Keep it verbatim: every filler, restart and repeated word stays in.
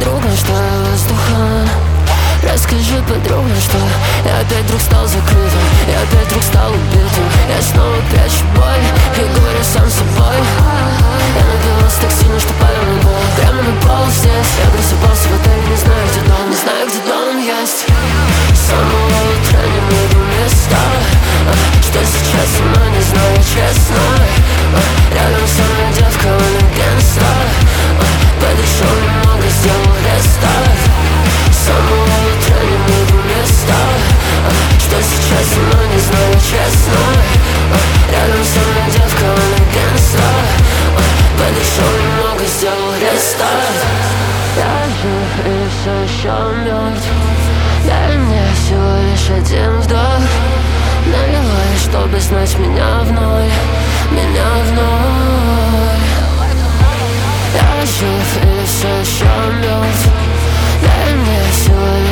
подруга, что я воздухан. Расскажи, подруга, что я опять вдруг стал закрытым, я опять вдруг стал убитым. Я снова прячу боль и говорю сам собой. Я напивался так сильно, что падал на пол. Прямо на пол здесь. Я просыпался в отеле, не знаю, где дом, не знаю, где дом есть. С самого утра не найду места. Что сейчас со мной, не знаю, честно. Рядом со мной девка, он агентство. Подошел немного, сделал рестарт. С самого утра не найду места. Что сейчас со мной, не знаю, честно. Рядом со мной девка, он агентство. Подошел немного, сделал рестарт. Я жив и все еще мертв. Дай мне всего лишь один вдох. Наливай, чтобы знать меня вновь, меня вновь. Я жив и все еще мертв. Дай мне всего